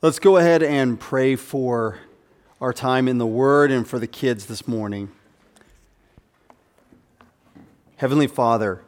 Let's go ahead and pray for our time in the Word and for the kids this morning. Heavenly Father,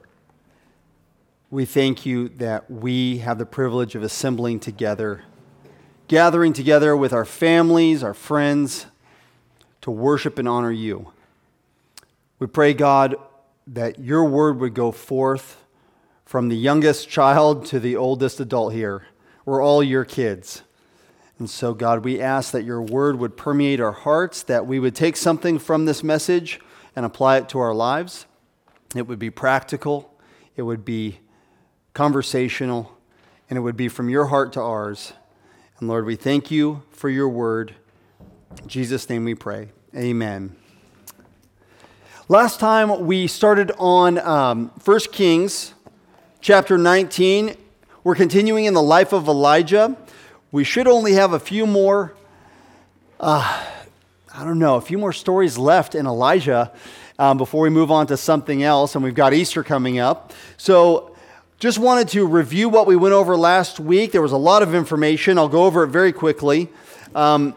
we thank you that we have the privilege of assembling together, gathering together with our families, our friends, to worship and honor you. We pray, God, that your word would go forth from the youngest child to the oldest adult here. We're all your kids. And so, God, we ask that your word would permeate our hearts, that we would take something from this message and apply it to our lives. It would be practical, it would be conversational, and it would be from your heart to ours. And Lord, we thank you for your word. In Jesus' name we pray. Amen. Last time we started on 1 Kings chapter 19. We're continuing in the life of Elijah. We should only have a few more, a few more stories left in Elijah before we move on to something else, and we've got Easter coming up. So just wanted to review what we went over last week. There was a lot of information. I'll go over it very quickly. One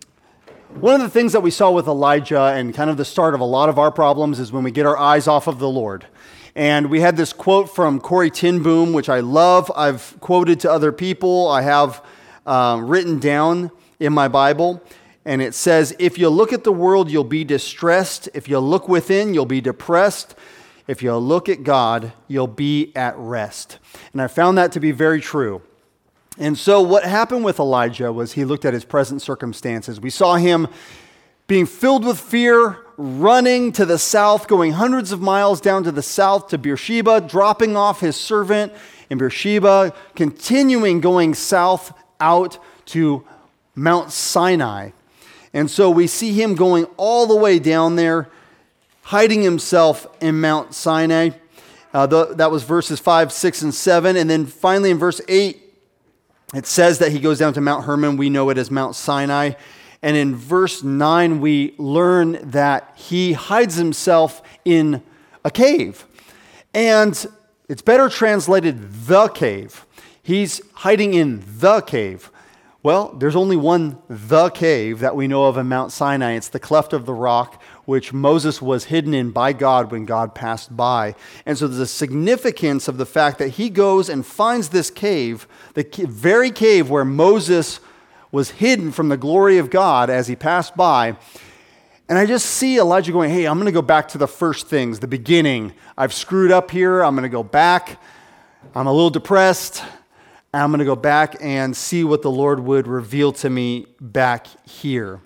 of the things that we saw with Elijah and kind of the start of a lot of our problems is when we get our eyes off of the Lord. And we had this quote from Corrie ten Boom, which I love. I've quoted to other people. I have written down in my Bible, and it says, if you look at the world, you'll be distressed. If you look within, you'll be depressed. If you look at God, you'll be at rest. And I found that to be very true. And so what happened with Elijah was he looked at his present circumstances. We saw him being filled with fear, running to the south, going hundreds of miles down to the south to Beersheba, dropping off his servant in Beersheba, continuing going south out to Mount Sinai. And so we see him going all the way down there, hiding himself in Mount Sinai. That was verses 5, 6, and 7. And then finally in verse 8, it says that he goes down to Mount Hermon. We know it as Mount Sinai. And in verse 9, we learn that he hides himself in a cave. And it's better translated the cave. He's hiding in the cave. Well, there's only one the cave that we know of in Mount Sinai. It's the cleft of the rock, which Moses was hidden in by God when God passed by. And so there's a significance of the fact that he goes and finds this cave, the very cave where Moses was hidden from the glory of God as he passed by. And I just see Elijah going, hey, I'm going to go back to the first things, the beginning. I've screwed up here. I'm going to go back. I'm a little depressed. I'm going to go back and see what the Lord would reveal to me back here.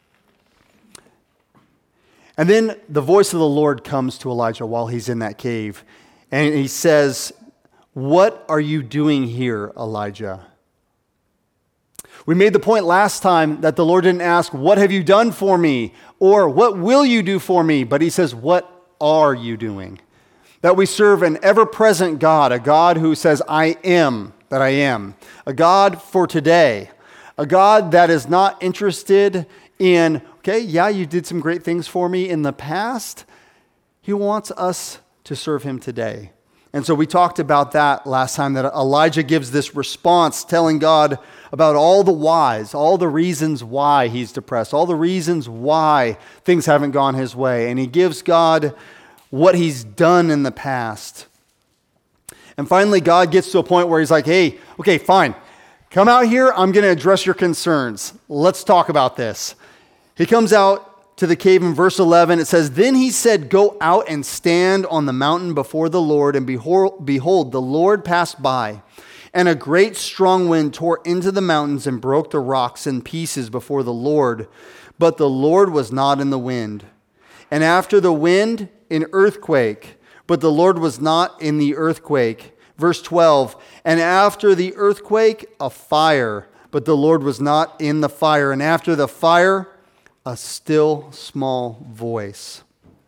And then the voice of the Lord comes to Elijah while he's in that cave. And he says, what are you doing here, Elijah? We made the point last time that the Lord didn't ask, what have you done for me? Or what will you do for me? But he says, what are you doing? That we serve an ever-present God, a God who says, I am that I am. A God for today. A God that is not interested in, okay, yeah, you did some great things for me in the past. He wants us to serve him today. And so we talked about that last time, that Elijah gives this response telling God about all the whys, all the reasons why he's depressed, all the reasons why things haven't gone his way. And he gives God what he's done in the past. And finally, God gets to a point where he's like, hey, okay, fine. Come out here. I'm going to address your concerns. Let's talk about this. He comes out to the cave in verse 11. It says, then he said, go out and stand on the mountain before the Lord. And behold, the Lord passed by. And a great strong wind tore into the mountains and broke the rocks in pieces before the Lord. But the Lord was not in the wind. And after the wind, an earthquake. But the Lord was not in the earthquake. Verse 12, and after the earthquake, a fire. But the Lord was not in the fire. And after the fire, a still small voice.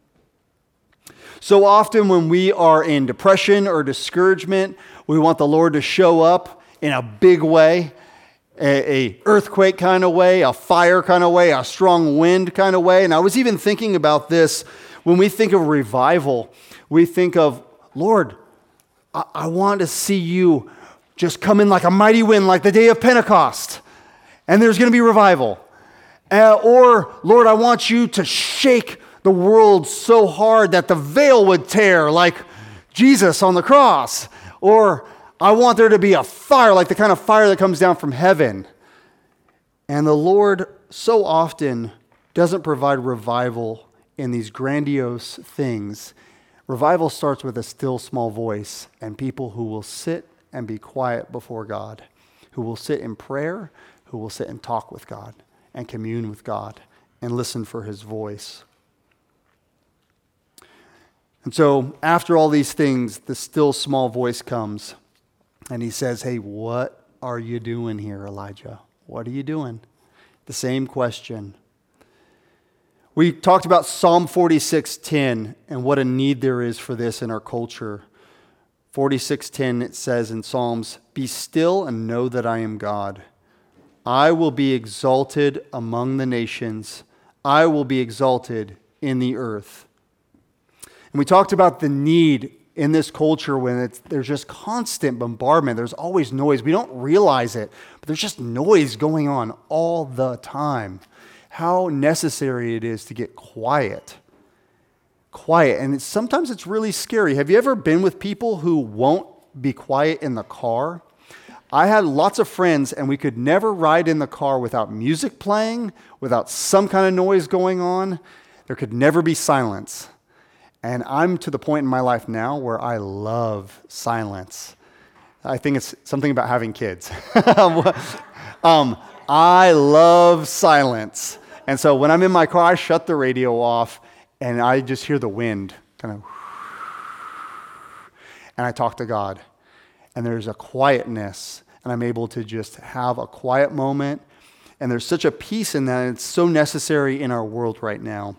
So often when we are in depression or discouragement, we want the Lord to show up in a big way, a earthquake kind of way, a fire kind of way, a strong wind kind of way. And I was even thinking about this when we think of revival. We think of, Lord, I want to see you just come in like a mighty wind, like the day of Pentecost. and there's going to be revival. Or, Lord, I want you to shake the world so hard that the veil would tear like Jesus on the cross. Or, I want there to be a fire, like the kind of fire that comes down from heaven. And the Lord so often doesn't provide revival in these grandiose things. Revival starts with a still small voice and people who will sit and be quiet before God, who will sit in prayer, who will sit and talk with God and commune with God and listen for his voice. And so after all these things, the still small voice comes and he says, hey, what are you doing here, Elijah? What are you doing? The same question. We talked about Psalm 46:10 and what a need there is for this in our culture. 46:10, it says in Psalms, be still and know that I am God. I will be exalted among the nations. I will be exalted in the earth. And we talked about the need in this culture when there's just constant bombardment. There's always noise. We don't realize it, but there's just noise going on all the time. How necessary it is to get quiet. Quiet. And sometimes it's really scary. Have you ever been with people who won't be quiet in the car? I had lots of friends, and we could never ride in the car without music playing, without some kind of noise going on. There could never be silence. And I'm to the point in my life now where I love silence. I think it's something about having kids. I love silence. And so when I'm in my car, I shut the radio off, and I just hear the wind kind of, and I talk to God. And there's a quietness, and I'm able to just have a quiet moment. And there's such a peace in that. It's so necessary in our world right now.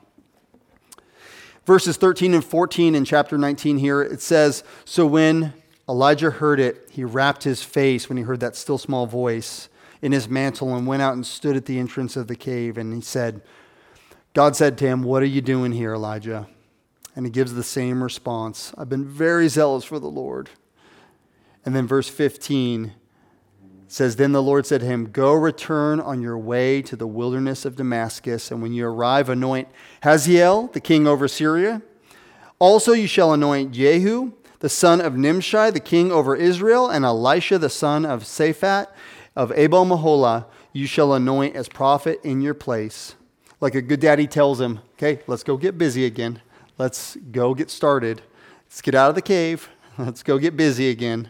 Verses 13 and 14 in chapter 19 here, it says, so when Elijah heard it, he wrapped his face when he heard that still small voice in his mantle and went out and stood at the entrance of the cave. And he said, God said to him, what are you doing here, Elijah? And he gives the same response. I've been very zealous for the Lord. And then verse 15 says, then the Lord said to him, go return on your way to the wilderness of Damascus, and when you arrive, anoint Hazael, the king over Syria. Also you shall anoint Jehu, the son of Nimshi, the king over Israel, and Elisha, the son of Shaphat of Abel Meholah, you shall anoint as prophet in your place. Like a good daddy tells him, okay, let's go get busy again. Let's go get started. Let's get out of the cave. Let's go get busy again.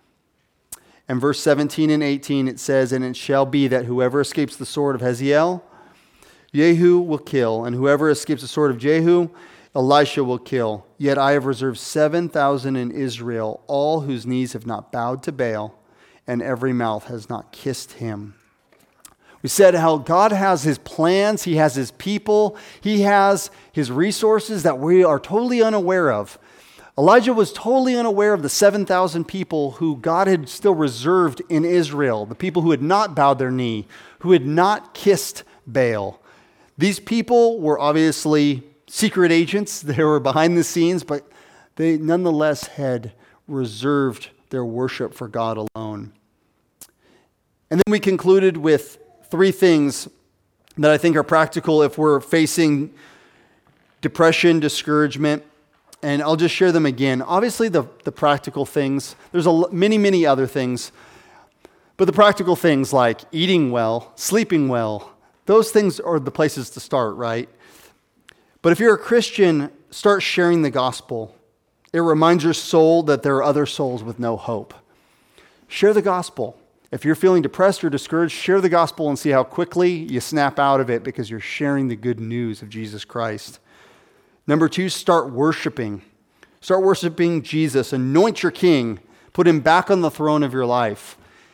And verse 17 and 18, it says, and it shall be that whoever escapes the sword of Hazael, Jehu will kill, and whoever escapes the sword of Jehu, Elisha will kill. Yet I have reserved 7,000 in Israel, all whose knees have not bowed to Baal, and every mouth has not kissed him. We said how God has his plans, he has his people, he has his resources that we are totally unaware of. Elijah was totally unaware of the 7,000 people who God had still reserved in Israel, the people who had not bowed their knee, who had not kissed Baal. These people were obviously secret agents. They were behind the scenes, but they nonetheless had reserved their worship for God alone. And then we concluded with 3 things that I think are practical if we're facing depression, discouragement, and I'll just share them again. Obviously, the practical things, there's many other things, but the practical things like eating well, sleeping well, those things are the places to start, right? But if you're a Christian, start sharing the gospel. It reminds your soul that there are other souls with no hope. Share the gospel. If you're feeling depressed or discouraged, share the gospel and see how quickly you snap out of it because you're sharing the good news of Jesus Christ. Number 2, start worshiping. Start worshiping Jesus. Anoint your king. Put him back on the throne of your life.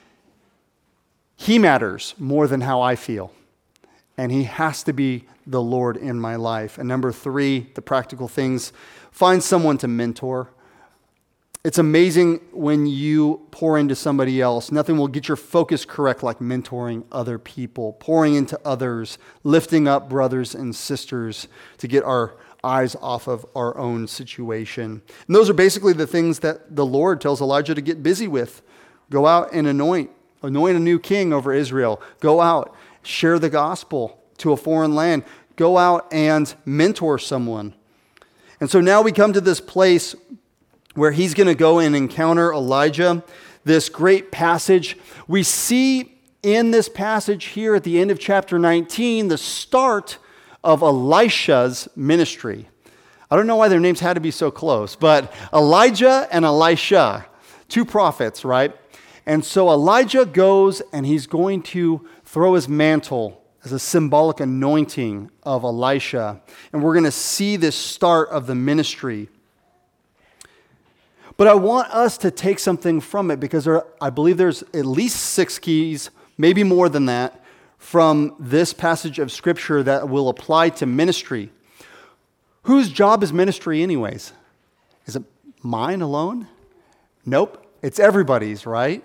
He matters more than how I feel. And he has to be the Lord in my life. And number 3, the practical things. Find someone to mentor. It's amazing when you pour into somebody else. Nothing will get your focus correct like mentoring other people, pouring into others, lifting up brothers and sisters to get our eyes off of our own situation. And those are basically the things that the Lord tells Elijah to get busy with. Go out and anoint anoint a new king over Israel. Go out, share the gospel to a foreign land. Go out and mentor someone. And so now we come to this place where he's going to go and encounter Elijah, this great passage. We see in this passage here at the end of chapter 19, the start of Elisha's ministry. I don't know why their names had to be so close, but Elijah and Elisha, two prophets, right? And so Elijah goes and he's going to throw his mantle as a symbolic anointing of Elisha. And we're going to see this start of the ministry. But I want us to take something from it because I believe there's at least 6 keys, maybe more than that, from this passage of Scripture that will apply to ministry. Whose job is ministry anyways? Is it mine alone? Nope. It's everybody's, right?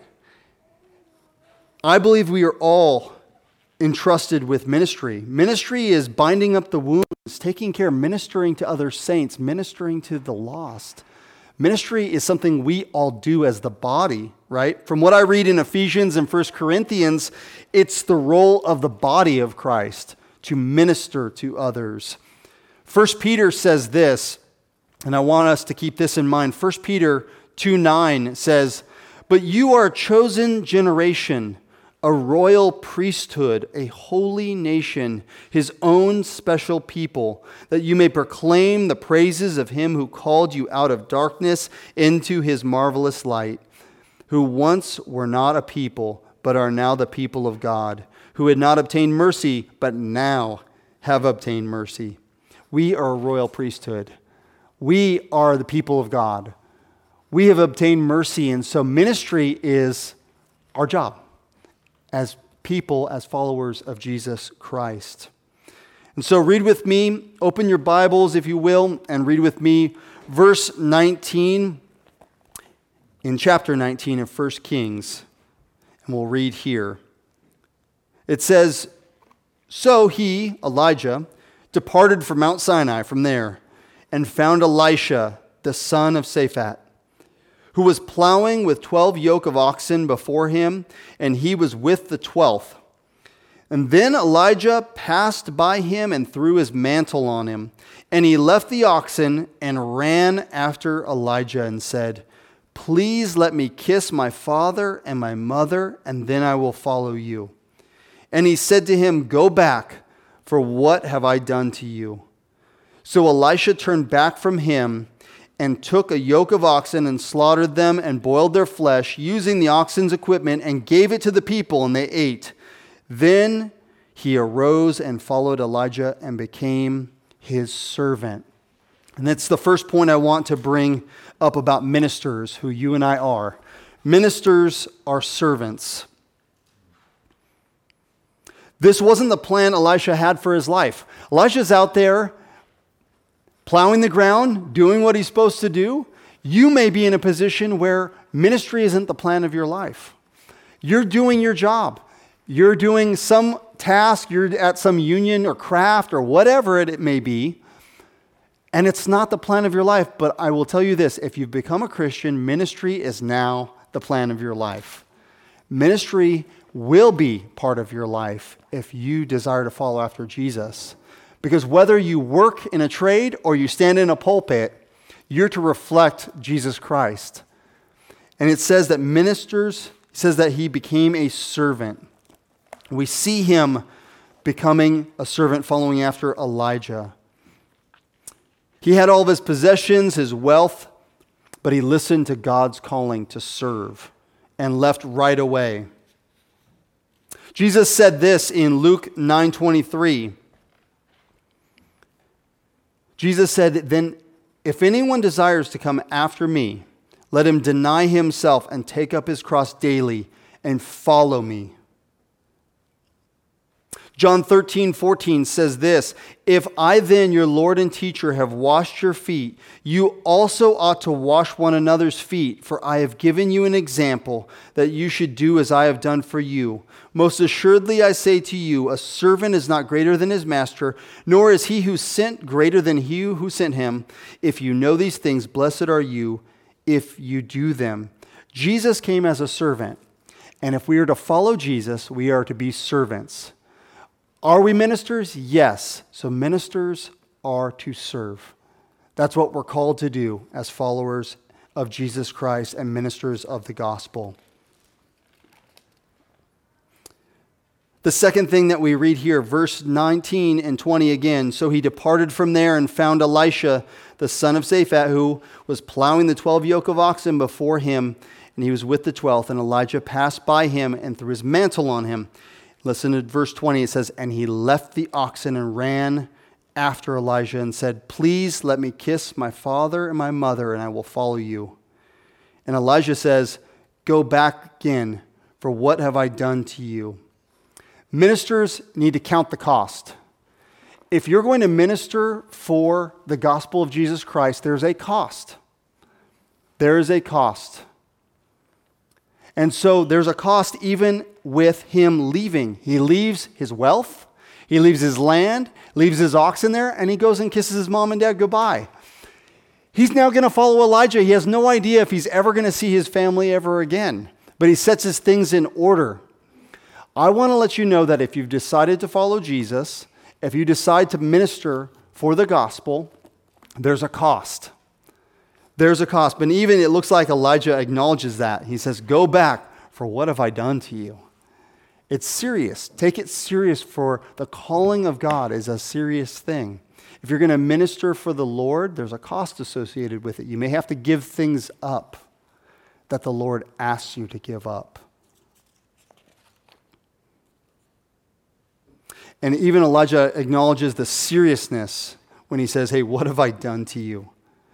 I believe we are all entrusted with ministry. Ministry is binding up the wounds, taking care, ministering to other saints, ministering to the lost. Ministry is something we all do as the body, right? From what I read in Ephesians and 1 Corinthians, it's the role of the body of Christ to minister to others. 1 Peter says this, and I want us to keep this in mind. 1 Peter 2:9 says, "But you are a chosen generation, a royal priesthood, a holy nation, his own special people, that you may proclaim the praises of him who called you out of darkness into his marvelous light, who once were not a people, but are now the people of God, who had not obtained mercy, but now have obtained mercy." We are a royal priesthood. We are the people of God. We have obtained mercy, and so ministry is our job as people, as followers of Jesus Christ. And so read with me, open your Bibles if you will, and read with me verse 19 in chapter 19 of 1 Kings. And we'll read here. It says, "So he, Elijah, departed from Mount Sinai from there and found Elisha, the son of Shaphat, who was plowing with 12 yoke of oxen before him, and he was with the 12th. And then Elijah passed by him and threw his mantle on him. And he left the oxen and ran after Elijah and said, 'Please let me kiss my father and my mother, and then I will follow you.' And he said to him, 'Go back, for what have I done to you?' So Elisha turned back from him and took a yoke of oxen and slaughtered them and boiled their flesh, using the oxen's equipment, and gave it to the people, and they ate. Then he arose and followed Elijah and became his servant." And that's the first point I want to bring up about ministers, who you and I are. Ministers are servants. This wasn't the plan Elisha had for his life. Elisha's out there plowing the ground, doing what he's supposed to do. You may be in a position where ministry isn't the plan of your life. You're doing your job. You're doing some task. You're at some union or craft or whatever it may be. And it's not the plan of your life. But I will tell you this. If you've become a Christian, ministry is now the plan of your life. Ministry will be part of your life if you desire to follow after Jesus. Because whether you work in a trade or you stand in a pulpit, you're to reflect Jesus Christ. And it says that he became a servant. We see him becoming a servant following after Elijah. He had all of his possessions, his wealth, but he listened to God's calling to serve and left right away. Jesus said this in Luke 9:23. Jesus said, "Then if anyone desires to come after me, let him deny himself and take up his cross daily and follow me." John 13:14 says this, "If I then, your Lord and teacher, have washed your feet, you also ought to wash one another's feet, for I have given you an example that you should do as I have done for you. Most assuredly I say to you, a servant is not greater than his master, nor is he who sent greater than he who sent him. If you know these things, blessed are you if you do them." Jesus came as a servant. And if we are to follow Jesus, we are to be servants. Are we ministers? Yes. So ministers are to serve. That's what we're called to do as followers of Jesus Christ and ministers of the gospel. The second thing that we read here, verse 19 and 20 again. So he departed from there and found Elisha, the son of Shaphat, who was plowing the 12 yoke of oxen before him, and he was with the 12th. And Elijah passed by him and threw his mantle on him. Listen to verse 20. It says, and he left the oxen and ran after Elijah and said, please let me kiss my father and my mother, and I will follow you. And Elijah says, go back again, for what have I done to you? Ministers need to count the cost. If you're going to minister for the gospel of Jesus Christ, there's a cost. There is a cost. And so there's a cost even with him leaving. He leaves his wealth, he leaves his land, leaves his oxen there, and he goes and kisses his mom and dad goodbye. He's now going to follow Elijah. He has no idea if he's ever going to see his family ever again. But he sets his things in order. I want to let you know that if you've decided to follow Jesus, if you decide to minister for the gospel, there's a cost. There's a cost. But even it looks like Elijah acknowledges that. He says, go back, for what have I done to you? It's serious. Take it serious, for the calling of God is a serious thing. If you're going to minister for the Lord, there's a cost associated with it. You may have to give things up that the Lord asks you to give up. And even Elijah acknowledges the seriousness when he says, hey, what have I done to you?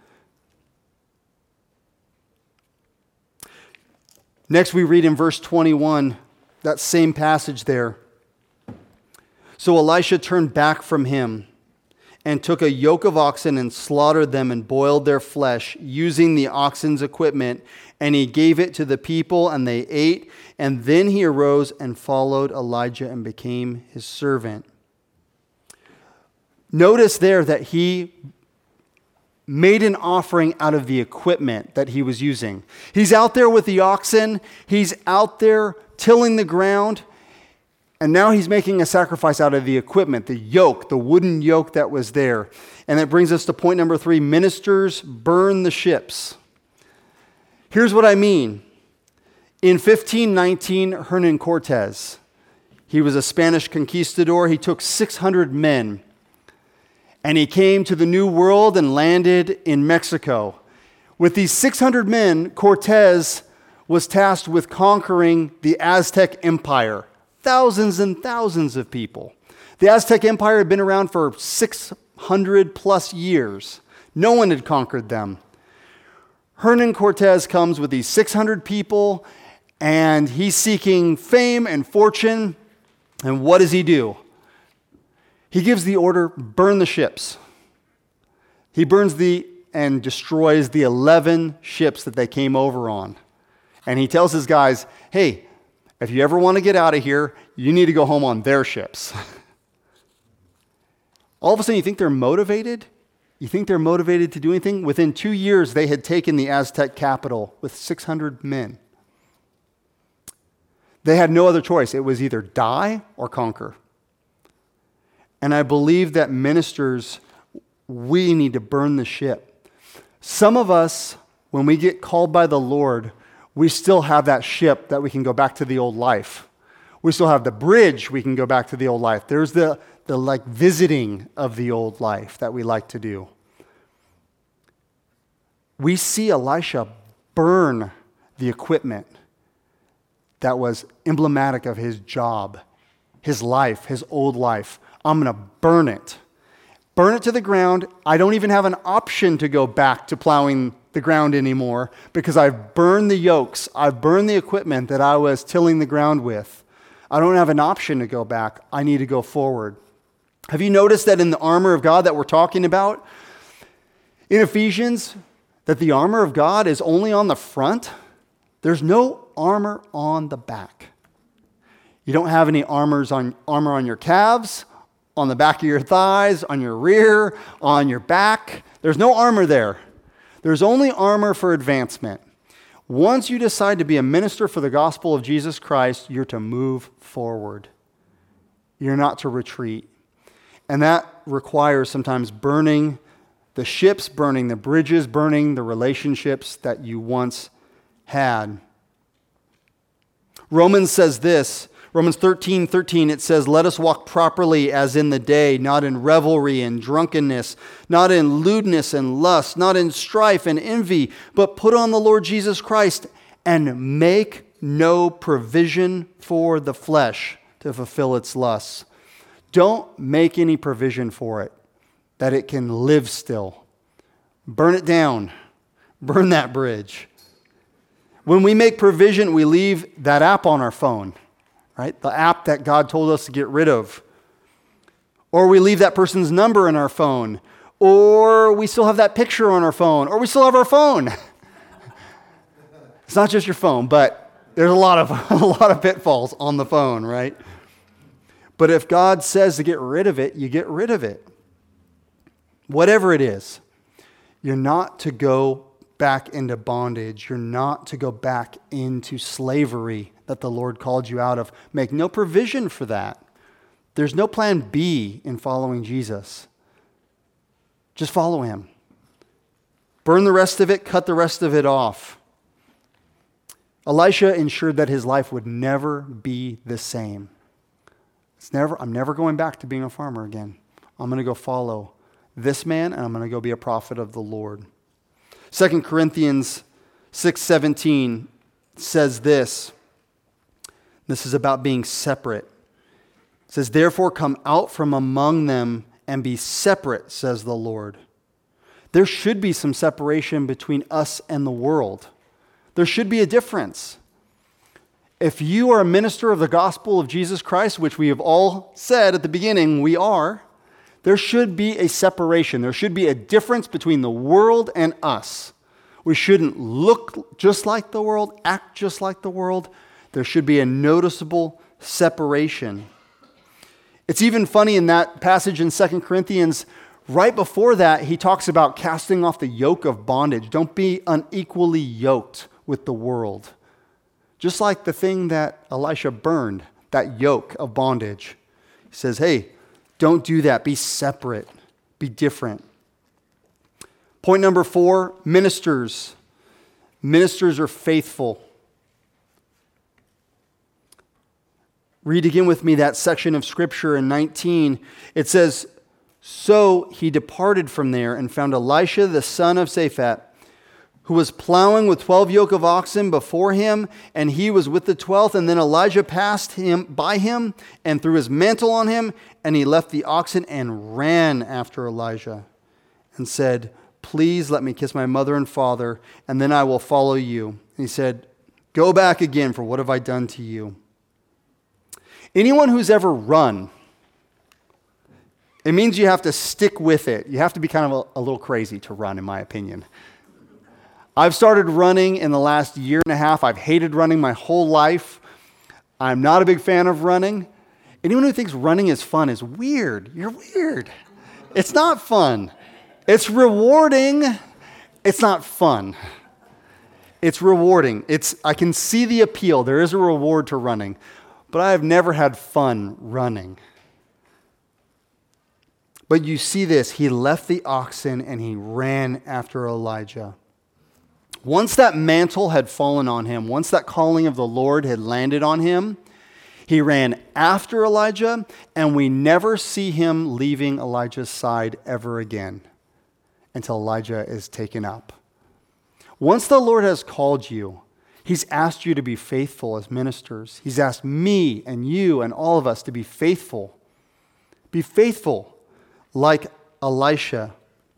Next, we read in verse 21, that same passage there. So Elisha turned back from him and took a yoke of oxen and slaughtered them and boiled their flesh using the oxen's equipment. And he gave it to the people and they ate. And then he arose and followed Elijah and became his servant. Notice there that he made an offering out of the equipment that he was using. He's out there with the oxen. He's out there tilling the ground. And now he's making a sacrifice out of the equipment, the yoke, the wooden yoke that was there. And that brings us to point number 3, ministers burn the ships. Here's what I mean. In 1519, Hernan Cortez, he was a Spanish conquistador. He took 600 men, and he came to the New World and landed in Mexico. With these 600 men, Cortez was tasked with conquering the Aztec Empire. Thousands and thousands of people. The Aztec Empire had been around for 600 plus years. No one had conquered them. Hernan Cortez comes with these 600 people, and he's seeking fame and fortune. And what does he do? He gives the order, burn the ships. He burns and destroys the 11 ships that they came over on. And he tells his guys, hey, if you ever want to get out of here, you need to go home on their ships. All of a sudden, you think they're motivated? You think they're motivated to do anything? Within 2 years, they had taken the Aztec capital with 600 men. They had no other choice. It was either die or conquer. And I believe that ministers, we need to burn the ship. Some of us, when we get called by the Lord, we still have that ship that we can go back to the old life. We still have the bridge we can go back to the old life. There's the like visiting of the old life that we like to do. We see Elisha burn the equipment that was emblematic of his job, his life, his old life. I'm going to burn it. Burn it to the ground. I don't even have an option to go back to plowing the ground anymore because I've burned the yokes. I've burned the equipment that I was tilling the ground with. I don't have an option to go back. I need to go forward. Have you noticed that in the armor of God that we're talking about in Ephesians, that the armor of God is only on the front? There's no armor on the back. You don't have any armor on your calves, on the back of your thighs, on your rear, on your back. There's no armor there. There's only armor for advancement. Once you decide to be a minister for the gospel of Jesus Christ, you're to move forward. You're not to retreat. And that requires sometimes burning the ships, burning the bridges, burning the relationships that you once had. Romans says this, Romans 13:13, it says, "Let us walk properly as in the day, not in revelry and drunkenness, not in lewdness and lust, not in strife and envy, but put on the Lord Jesus Christ and make no provision for the flesh to fulfill its lusts." Don't make any provision for it, that it can live still. Burn it down. Burn that bridge. When we make provision, we leave that app on our phone, right? The app that God told us to get rid of. Or we leave that person's number in our phone. Or we still have that picture on our phone. Or we still have our phone. It's not just your phone, but there's a lot of pitfalls on the phone, right? But if God says to get rid of it, you get rid of it. Whatever it is, you're not to go back into bondage. You're not to go back into slavery that the Lord called you out of. Make no provision for that. There's no plan B in following Jesus. Just follow him. Burn the rest of it, cut the rest of it off. Elisha ensured that his life would never be the same. I'm never going back to being a farmer again. I'm going to go follow this man, and I'm going to go be a prophet of the Lord. 2 Corinthians 6:17 says this. This is about being separate. It says, "Therefore come out from among them and be separate, says the Lord." There should be some separation between us and the world. There should be a difference. If you are a minister of the gospel of Jesus Christ, which we have all said at the beginning we are, there should be a separation. There should be a difference between the world and us. We shouldn't look just like the world, act just like the world. There should be a noticeable separation. It's even funny in that passage in 2 Corinthians, right before that, he talks about casting off the yoke of bondage. Don't be unequally yoked with the world. Just like the thing that Elisha burned, that yoke of bondage. He says, hey, don't do that. Be separate. Be different. Point number 4, ministers. Ministers are faithful. Read again with me that section of Scripture in 19. It says, "So he departed from there and found Elisha the son of Shaphat, who was plowing with 12 yoke of oxen before him, and he was with the 12th. And then Elijah passed by him and threw his mantle on him, and he left the oxen and ran after Elijah and said, 'Please let me kiss my mother and father, and then I will follow you.' And he said, 'Go back again, for what have I done to you?'" Anyone who's ever run, it means you have to stick with it. You have to be kind of a little crazy to run, in my opinion. I've started running in the last year and a half. I've hated running my whole life. I'm not a big fan of running. Anyone who thinks running is fun is weird. You're weird. It's not fun. It's rewarding. It's not fun. It's rewarding. I can see the appeal. There is a reward to running. But I have never had fun running. But you see this. He left the oxen and he ran after Elijah. Once that mantle had fallen on him, once that calling of the Lord had landed on him, he ran after Elijah, and we never see him leaving Elijah's side ever again until Elijah is taken up. Once the Lord has called you, he's asked you to be faithful as ministers. He's asked me and you and all of us to be faithful. Be faithful like Elisha.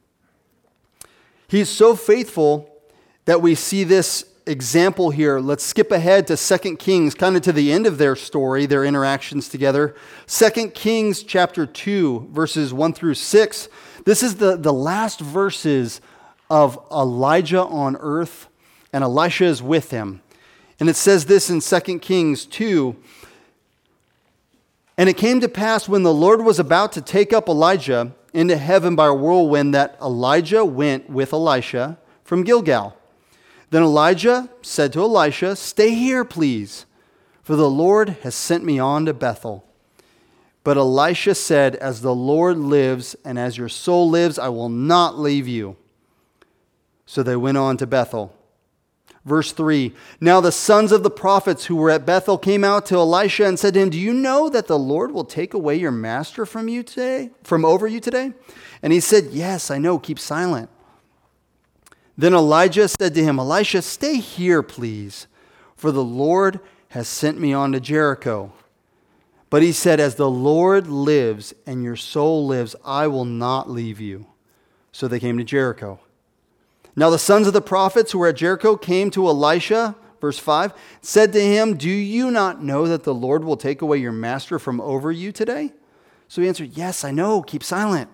He's so faithful that we see this example here. Let's skip ahead to 2 Kings, kind of to the end of their story, their interactions together. 2 Kings chapter 2, verses 1 through 6. This is the last verses of Elijah on earth, and Elisha is with him. And it says this in 2 Kings 2. "And it came to pass when the Lord was about to take up Elijah into heaven by a whirlwind that Elijah went with Elisha from Gilgal. Then Elijah said to Elisha, "Stay here, please, for the Lord has sent me on to Bethel." But Elisha said, "As the Lord lives and as your soul lives, I will not leave you." So they went on to Bethel. Verse 3, now the sons of the prophets who were at Bethel came out to Elisha and said to him, "Do you know that the Lord will take away your master from over you today?" And he said, "Yes, I know, keep silent." Then Elijah said to him, "Elisha, stay here, please, for the Lord has sent me on to Jericho." But he said, "As the Lord lives and your soul lives, I will not leave you." So they came to Jericho. Now the sons of the prophets who were at Jericho came to Elisha, verse 5, said to him, "Do you not know that the Lord will take away your master from over you today?" So he answered, "Yes, I know, keep silent."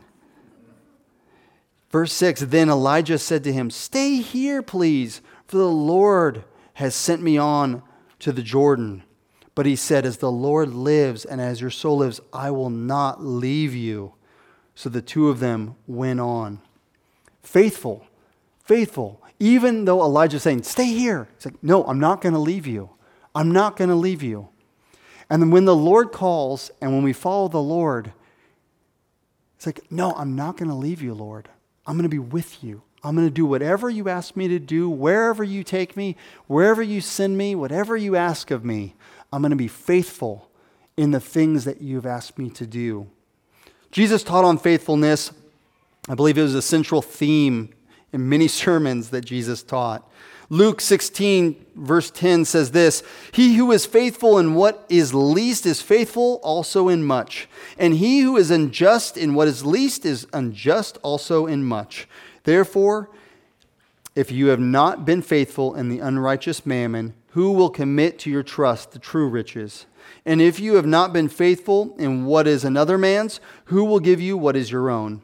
Verse 6, then Elijah said to him, "Stay here, please, for the Lord has sent me on to the Jordan." But he said, "As the Lord lives and as your soul lives, I will not leave you." So the two of them went on. Faithful. Even though Elijah's saying, "Stay here." He's like, "No, I'm not going to leave you. I'm not going to leave you." And then when the Lord calls and when we follow the Lord, it's like, "No, I'm not going to leave you, Lord. I'm going to be with you. I'm going to do whatever you ask me to do, wherever you take me, wherever you send me, whatever you ask of me. I'm going to be faithful in the things that you've asked me to do." Jesus taught on faithfulness. I believe it was a central theme in many sermons that Jesus taught. Luke 16, verse 10 says this, "He who is faithful in what is least is faithful also in much. And he who is unjust in what is least is unjust also in much. Therefore, if you have not been faithful in the unrighteous mammon, who will commit to your trust the true riches? And if you have not been faithful in what is another man's, who will give you what is your own?"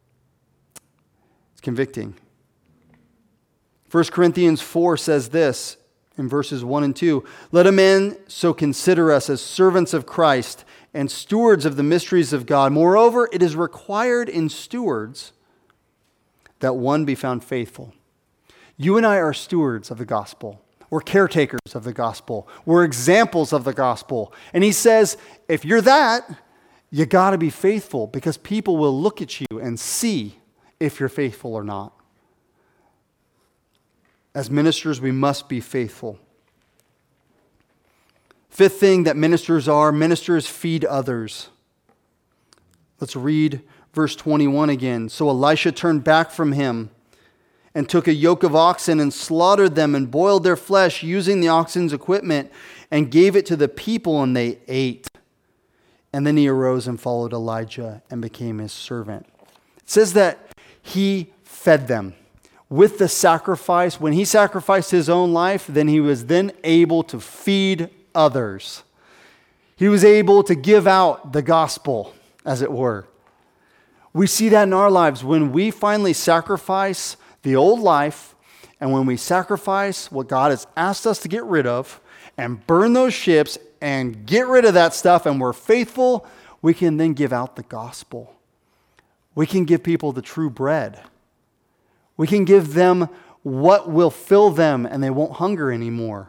It's convicting. 1 Corinthians 4 says this in verses 1 and 2, "Let a man so consider us as servants of Christ and stewards of the mysteries of God. Moreover, it is required in stewards that one be found faithful." You and I are stewards of the gospel. We're caretakers of the gospel. We're examples of the gospel. And he says, if you're that, you got to be faithful because people will look at you and see if you're faithful or not. As ministers, we must be faithful. Fifth thing that ministers feed others. Let's read verse 21 again. "So Elisha turned back from him and took a yoke of oxen and slaughtered them and boiled their flesh using the oxen's equipment and gave it to the people, and they ate. And then he arose and followed Elijah and became his servant." It says that he fed them. With the sacrifice, when he sacrificed his own life, then he was then able to feed others. He was able to give out the gospel, as it were. We see that in our lives when we finally sacrifice the old life, and when we sacrifice what God has asked us to get rid of, and burn those ships, and get rid of that stuff, and we're faithful, we can then give out the gospel. We can give people the true bread. We can give them what will fill them and they won't hunger anymore.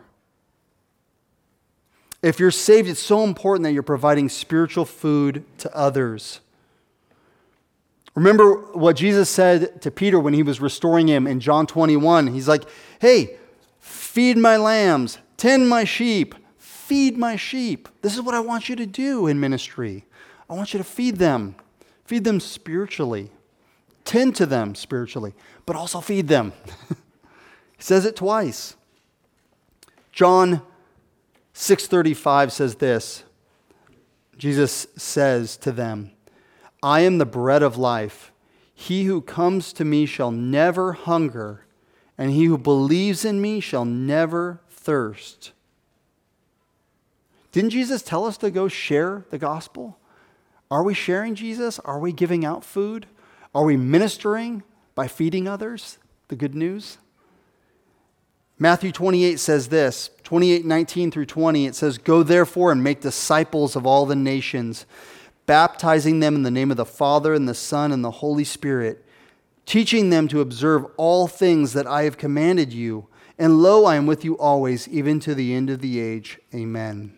If you're saved, it's so important that you're providing spiritual food to others. Remember what Jesus said to Peter when he was restoring him in John 21. He's like, "Hey, feed my lambs, tend my sheep, feed my sheep." This is what I want you to do in ministry. I want you to feed them spiritually. Tend to them spiritually, but also feed them. He says it twice. John 6:35 says this. Jesus says to them, "I am the bread of life. He who comes to me shall never hunger, and he who believes in me shall never thirst." Didn't Jesus tell us to go share the gospel? Are we sharing Jesus? Are we giving out food? Are we ministering by feeding others the good news? Matthew 28 says this, 28:19 through 20, it says, "Go therefore and make disciples of all the nations, baptizing them in the name of the Father and the Son and the Holy Spirit, teaching them to observe all things that I have commanded you. And lo, I am with you always, even to the end of the age. Amen.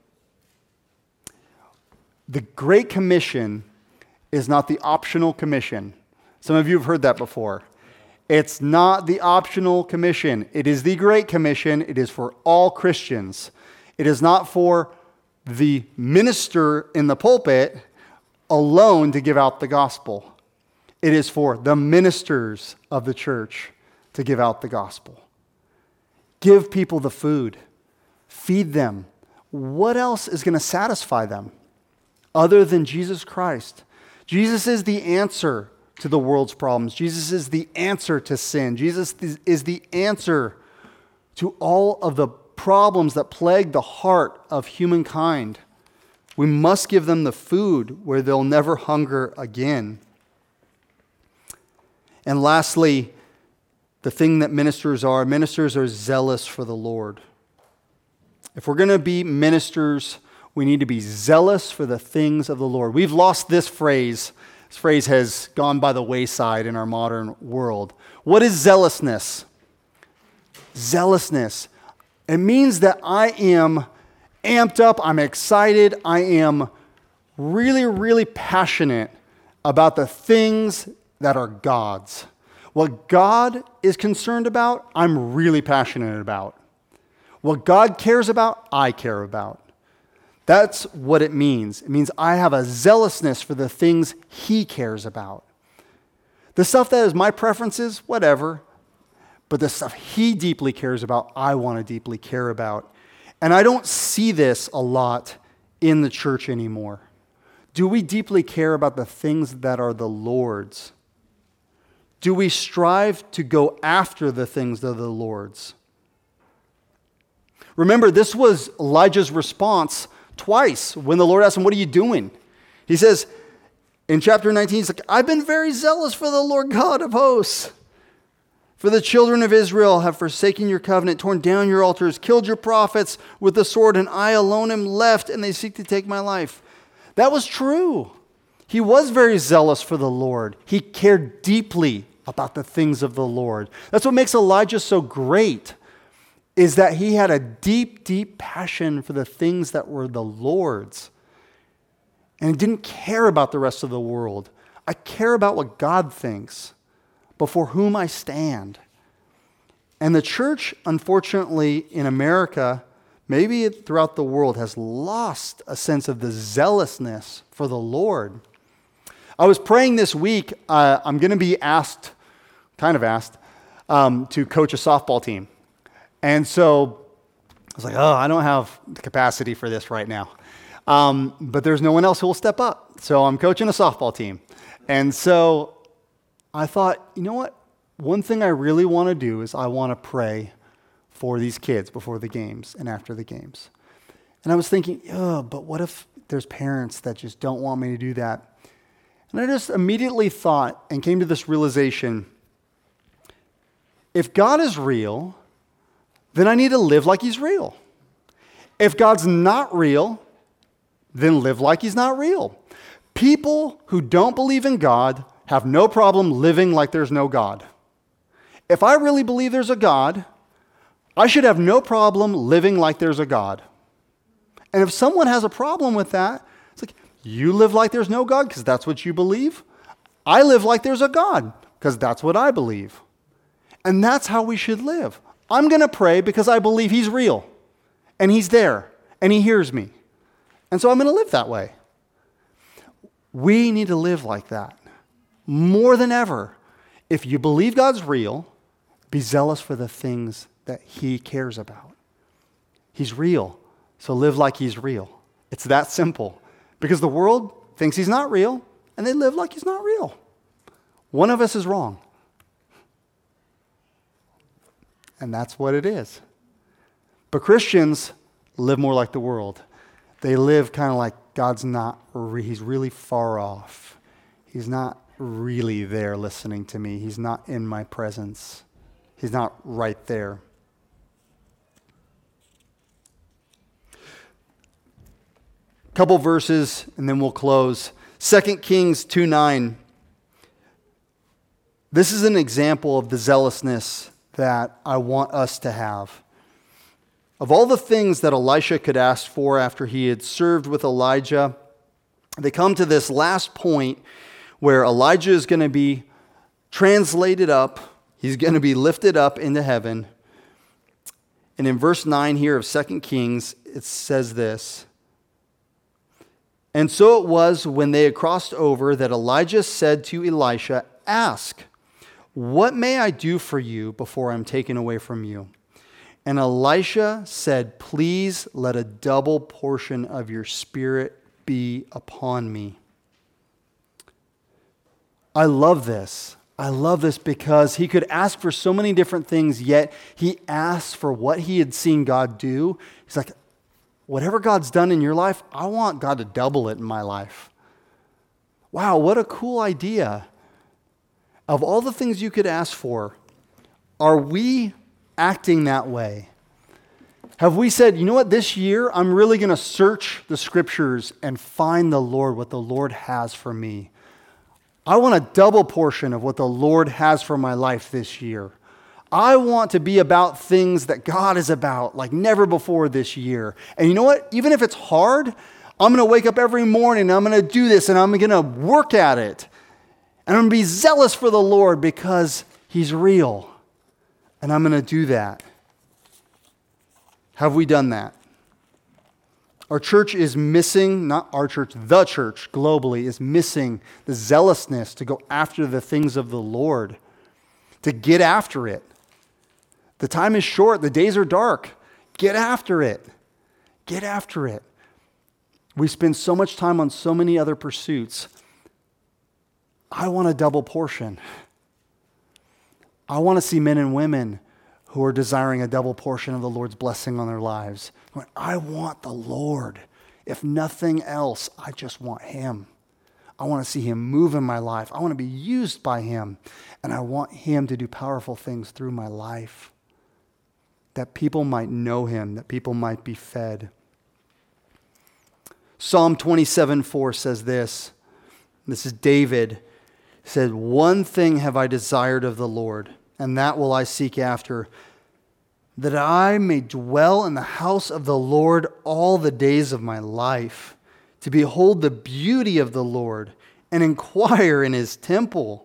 The Great Commission is not the optional commission. Some of you have heard that before. It's not the optional commission. It is the Great Commission. It is for all Christians. It is not for the minister in the pulpit alone to give out the gospel. It is for the ministers of the church to give out the gospel. Give people the food. Feed them. What else is going to satisfy them other than Jesus Christ? Jesus is the answer to the world's problems. Jesus is the answer to sin. Jesus is the answer to all of the problems that plague the heart of humankind. We must give them the food where they'll never hunger again. And lastly, the thing that ministers are zealous for the Lord. If we're going to be ministers, we need to be zealous for the things of the Lord. We've lost this phrase. This phrase has gone by the wayside in our modern world. What is zealousness? Zealousness. It means that I am amped up, I'm excited, I am really, really passionate about the things that are God's. What God is concerned about, I'm really passionate about. What God cares about, I care about. That's what it means. It means I have a zealousness for the things He cares about. The stuff that is my preferences, whatever. But the stuff He deeply cares about, I want to deeply care about. And I don't see this a lot in the church anymore. Do we deeply care about the things that are the Lord's? Do we strive to go after the things that are the Lord's? Remember, this was Elijah's response twice when the Lord asked him, what are you doing? He says in chapter 19, he's like, I've been very zealous for the Lord God of hosts. For the children of Israel have forsaken your covenant, torn down your altars, killed your prophets with the sword, and I alone am left, and they seek to take my life. That was true. He was very zealous for the Lord. He cared deeply about the things of the Lord. That's what makes Elijah so great, is that he had a deep, deep passion for the things that were the Lord's. And he didn't care about the rest of the world. I care about what God thinks, before whom I stand. And the church, unfortunately, in America, maybe throughout the world, has lost a sense of the zealousness for the Lord. I was praying this week, I'm going to be asked to coach a softball team. And so I was like, I don't have the capacity for this right now. But there's no one else who will step up. So I'm coaching a softball team. And so I thought, you know what? One thing I really want to do is I want to pray for these kids before the games and after the games. And I was thinking, but what if there's parents that just don't want me to do that? And I just immediately thought and came to this realization, if God is real, then I need to live like He's real. If God's not real, then live like He's not real. People who don't believe in God have no problem living like there's no God. If I really believe there's a God, I should have no problem living like there's a God. And if someone has a problem with that, it's like, you live like there's no God because that's what you believe. I live like there's a God because that's what I believe. And that's how we should live. I'm going to pray because I believe He's real and He's there and He hears me. And so I'm going to live that way. We need to live like that more than ever. If you believe God's real, be zealous for the things that He cares about. He's real, so live like He's real. It's that simple. Because the world thinks He's not real, and they live like He's not real. One of us is wrong. And that's what it is. But Christians live more like the world. They live kind of like God's not, He's really far off. He's not really there listening to me. He's not in my presence. He's not right there. Couple verses and then we'll close. 2 Kings 2:9. This is an example of the zealousness that I want us to have. Of all the things that Elisha could ask for after he had served with Elijah, they come to this last point where Elijah is going to be translated up. He's going to be lifted up into heaven. And in verse 9 here of 2 Kings, it says this. And so it was when they had crossed over that Elijah said to Elisha, "Ask, what may I do for you before I'm taken away from you?" And Elisha said, "Please let a double portion of your spirit be upon me." I love this. I love this because he could ask for so many different things, yet he asked for what he had seen God do. He's like, whatever God's done in your life, I want God to double it in my life. Wow, what a cool idea. Of all the things you could ask for, are we acting that way? Have we said, you know what, this year I'm really going to search the scriptures and find the Lord, what the Lord has for me? I want a double portion of what the Lord has for my life this year. I want to be about things that God is about like never before this year. And you know what? Even if it's hard, I'm going to wake up every morning and I'm going to do this and I'm going to work at it. And I'm going to be zealous for the Lord because He's real. And I'm going to do that. Have we done that? Our church is missing, not our church, the church globally is missing the zealousness to go after the things of the Lord, to get after it. The time is short. The days are dark. Get after it. Get after it. We spend so much time on so many other pursuits. I want a double portion. I want to see men and women who are desiring a double portion of the Lord's blessing on their lives. I want the Lord. If nothing else, I just want Him. I want to see Him move in my life. I want to be used by Him. And I want Him to do powerful things through my life. That people might know Him, that people might be fed. Psalm 27:4 says this. This is David. He said, "One thing have I desired of the Lord, and that will I seek after, that I may dwell in the house of the Lord all the days of my life, to behold the beauty of the Lord and inquire in His temple."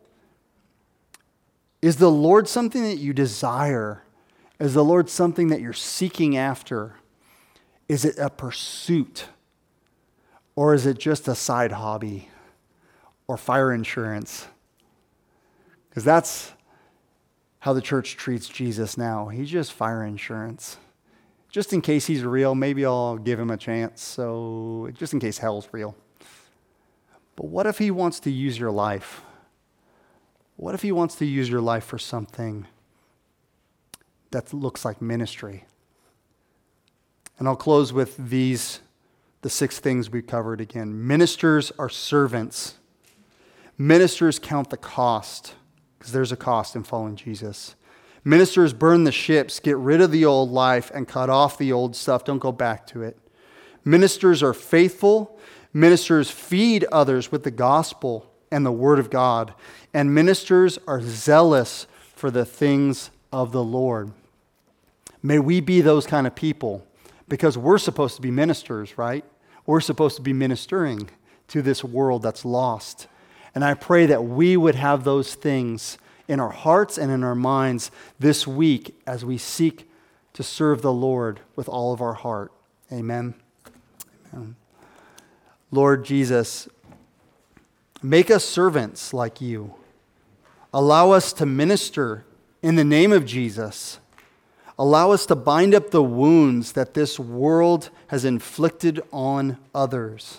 Is the Lord something that you desire? Is the Lord something that you're seeking after? Is it a pursuit? Or is it just a side hobby? Or fire insurance? Because that's how the church treats Jesus now. He's just fire insurance. Just in case He's real, maybe I'll give Him a chance. So just in case hell's real. But what if He wants to use your life? What if He wants to use your life for something that looks like ministry? And I'll close with the 6 things we covered again. Ministers are servants. Ministers count the cost, because there's a cost in following Jesus. Ministers burn the ships, get rid of the old life, and cut off the old stuff. Don't go back to it. Ministers are faithful. Ministers feed others with the gospel and the word of God. And ministers are zealous for the things of the Lord. May we be those kind of people, because we're supposed to be ministers, right? We're supposed to be ministering to this world that's lost. And I pray that we would have those things in our hearts and in our minds this week as we seek to serve the Lord with all of our heart. Amen. Amen. Lord Jesus, make us servants like You. Allow us to minister in the name of Jesus. Allow us to bind up the wounds that this world has inflicted on others.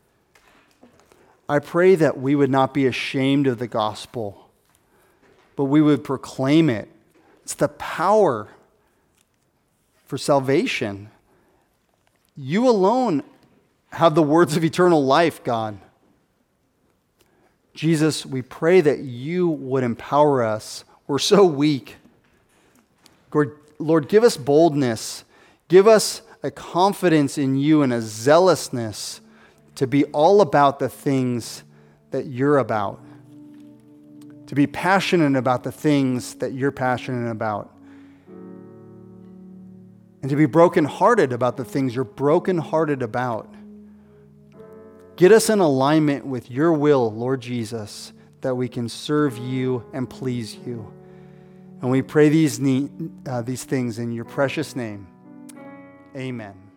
I pray that we would not be ashamed of the gospel, but we would proclaim it. It's the power for salvation. You alone have the words of eternal life, God. Jesus, we pray that You would empower us. We're so weak. Lord, give us boldness. Give us a confidence in You and a zealousness to be all about the things that You're about. To be passionate about the things that You're passionate about. and to be brokenhearted about the things you're brokenhearted about. Get us in alignment with your will, Lord Jesus, that we can serve you and please you. And we pray these things in your precious name. Amen.